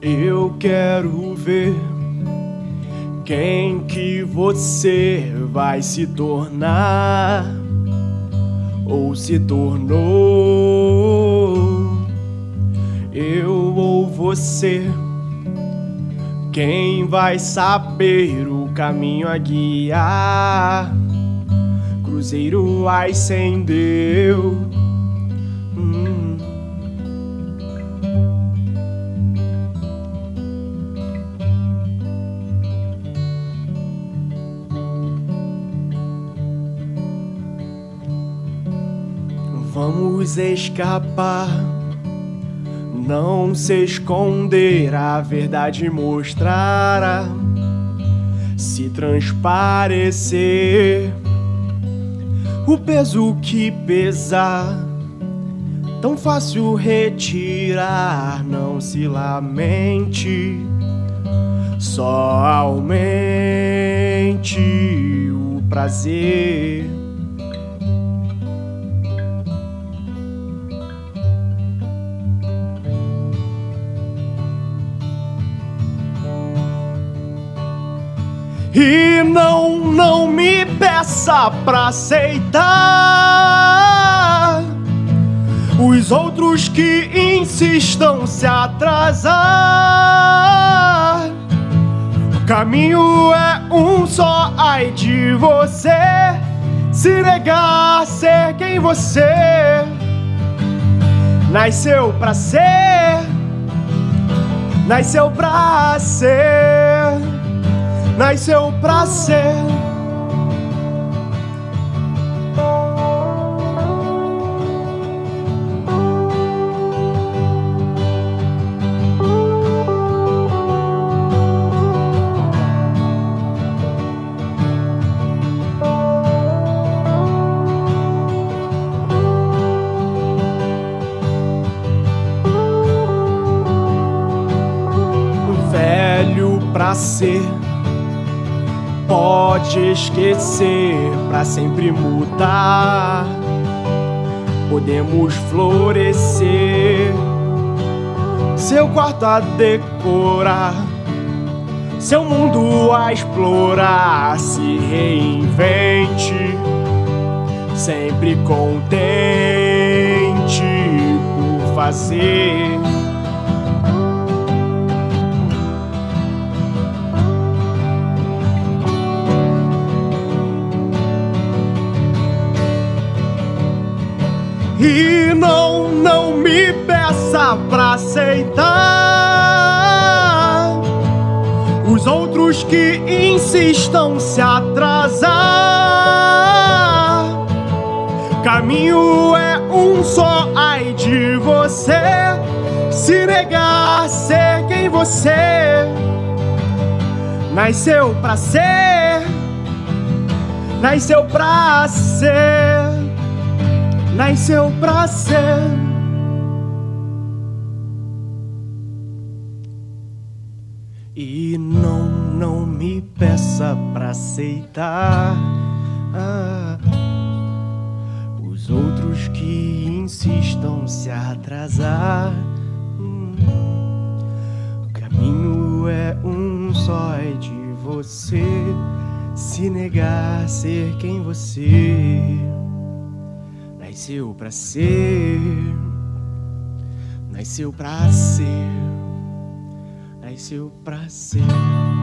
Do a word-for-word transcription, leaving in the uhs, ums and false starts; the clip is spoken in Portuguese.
Eu quero ver quem que você vai se tornar ou se tornou. Eu ou você, quem vai saber o caminho a guiar? Cruzeiro ascendeu. hum. Vamos escapar, não se esconder, a verdade mostrar, se transparecer. O peso que pesar, tão fácil retirar, não se lamente, só aumente o prazer. E não, não me peça pra aceitar os outros que insistam se atrasar. O caminho é um só, ai de você se negar a ser quem você nasceu pra ser, nasceu pra ser, nasceu pra ser. Velho pra ser, pode esquecer, pra sempre mudar. Podemos florescer, seu quarto a decorar, seu mundo a explorar. Se reinvente, sempre contente por fazer. E não, não me peça pra aceitar os outros que insistam se atrasar. Caminho é um só, ai de você se negar a ser quem você nasceu pra ser, nasceu pra ser, nasceu pra ser. E não, não me peça pra aceitar ah, os outros que insistam se atrasar. hum. O caminho é um só, é de você se negar a ser quem você nasceu pra ser, nasceu pra ser, nasceu pra ser.